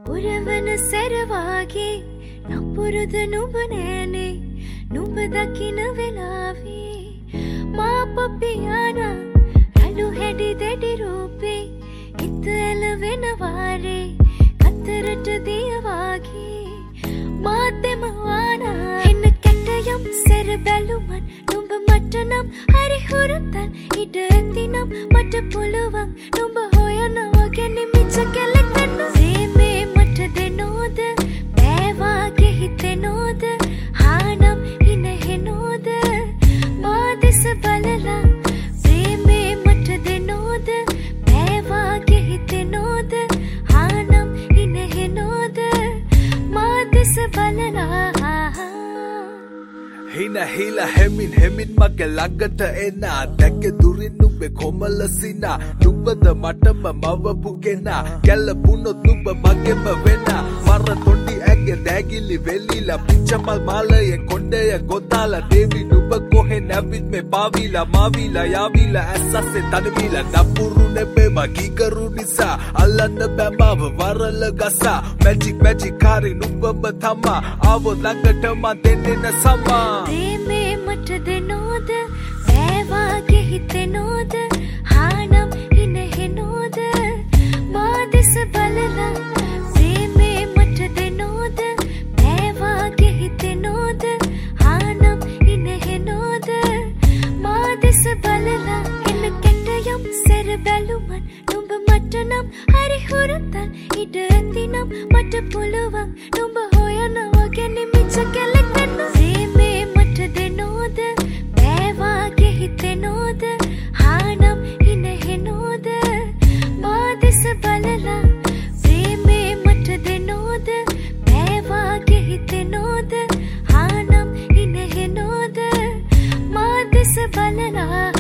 උරවන සැරවාගේ නපුරුද නුඹ නෑනේ නුඹ දකින වෙලාවේ මා පපියානා රළු හැඩි දැඩි රූපේ හිත ඇලවෙන වාරේ කතරට දියවාගේ මාතෙම වානා එන්න කැටයම් සැර බැලුමන් නුඹ මට නම් හරි හුරුතන් ඉඩ ඇතිනම් මට පුළුවන් නුඹ හොයනවා ගැනීමච්ච කැලෙන්න සීමේ මට දෙනෝද බෑවාගේ හිතෙනෝද හානම් හිනහෙනෝද මා දෙස බලලා සීමේ මට දෙනෝද බෑවාගේ හිතෙනෝද හානම් හිනහෙනෝද මා දෙස බලලා Hina hila hemin mage langata ena Deke durin nube komala sina Nubada matama mawapu kena Gala punot nuba magema vena Mara tondi age dagili velila Pinchamal mala ye konde ya godala Devi nuba kohe navit me pavila Mavila yavila asase tanvila Napuru nebe magigaru nisa Alana bamawa varala gasa Magic kari nuba mathama Avo langata ma denena sama ප්‍රේමේ මට දෙනෝද බෑවාගේ හිතෙනෝද හානම් හිනහෙනෝද මා දෙස බලලා ප්‍රේමේ මට දෙනෝද බෑවාගේ හිතෙනෝද හානම් හිනහෙනෝද මා දෙස බලලා එන්න කැටයම් සැර බැලුමන් නුඹ මට නම් හරි හුරුතන් ඉඩ ඇතිනම් මට පුළුවන් නුඹ හොයනවා ගැනීමච්ච කැලෙන්න දෙනෝද බෑවාගේ හිතෙනෝද හානම් හිනහෙනෝද මා දෙස බලලා ප්‍රේමේ මට දෙනෝද බෑවාගේ හිතෙනෝද හානම් හිනහෙනෝද මා දෙස බලලා